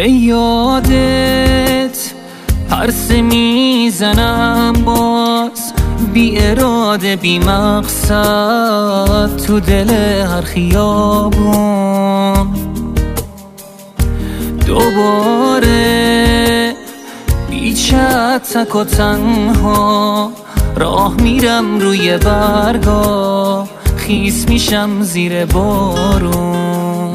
به یادت پرسه میزنم باز، بی اراده بی مقصد تو دل هر خیابون. دوباره بیچه تک و تنها راه میرم روی برگا، خیس میشم زیر بارون.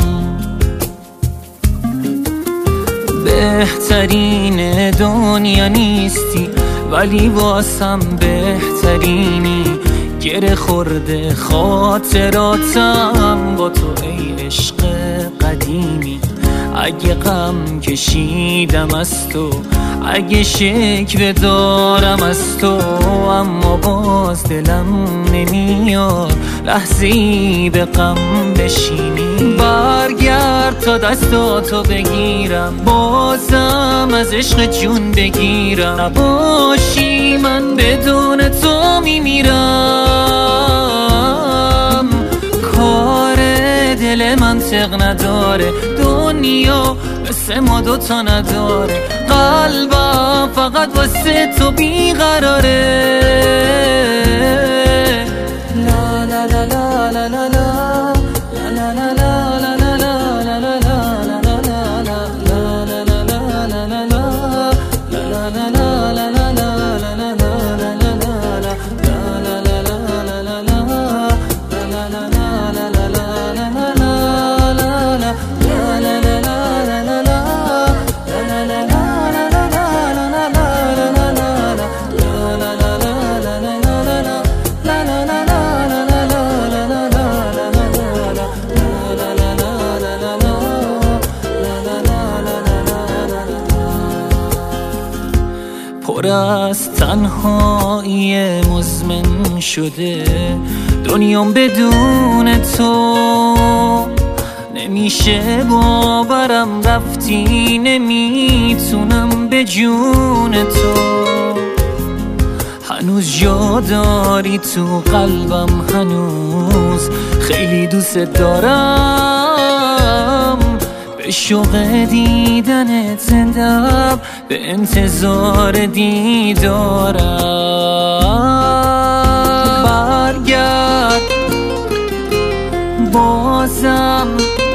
بهترین دنیا نیستی ولی واسم بهترینی، گره خورده خاطراتم با تو ای عشق قدیمی. اگه غم کشیدم از تو، اگه شکوه دارم از تو، اما باز دلم نمیاد لحظه‌ای به غم بشینی. برگرد تا دستاتو بگیرم، بازم از عشق جون بگیرم. نباشی من بدون تو میمیرم. کار دل منطق نداره، دنیا مثل ما دوتا نداره. قلبم فقط واسه تو بیقراره. لا لا لا لا لا لا لا لا لا لا پر از تنهایی مزمن شده دنیام بدون تو. نمیشه باورم رفتی، نمیتونم به جون تو. هنوز جا داری تو قلبم، هنوز خیلی دوست دارم. به شوق دیدنت زندم، به انتظار دیدارم. برگرد بازم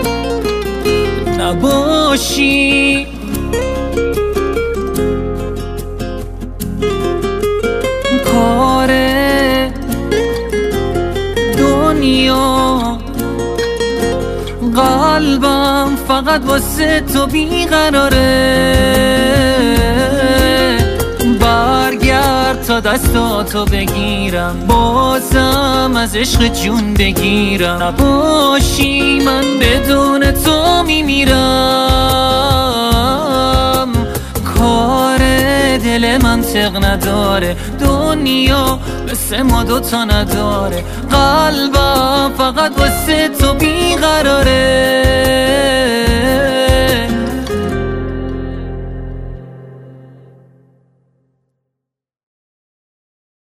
نباشی. کار دنیا قلبم فقط واسه تو بیقراره. برگرد تا دستاتو بگیرم، بازم از عشق جون بگیرم. نباشی من بدون تو میمیرم. کار دل منطق نداره، دنیا مثل ما دوتا نداره. قلبم فقط واسه تو بیقراره.